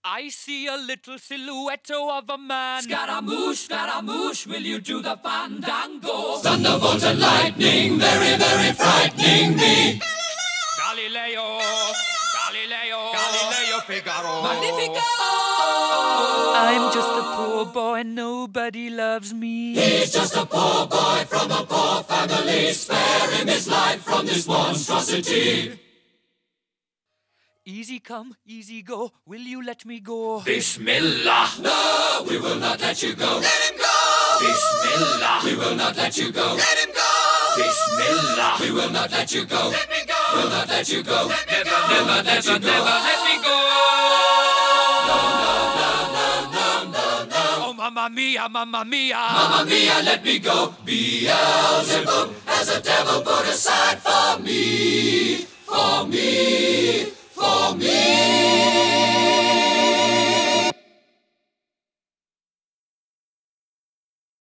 I see a little silhouette of a man. Scaramouche, will you do the fandango? Thunderbolt and lightning, very, very frightening me. Galileo, Galileo Figaro. Magnifico! I'm just a poor boy and nobody loves me. He's just a poor boy from a poor family. Spare him his life from this monstrosity. Easy come, easy go, will you let me go? Bismillah! No, we will not let you go. Let him go! Bismillah! We will not let you go. Let him go! Bismillah! We will not let you go. Let me go! We'll not let you go. Let me go. Never let you go. Never let me go. No. Oh, mamma mia, mamma mia. Mamma mia, let me go. Beelzebub has a devil put aside for me. For me. For me.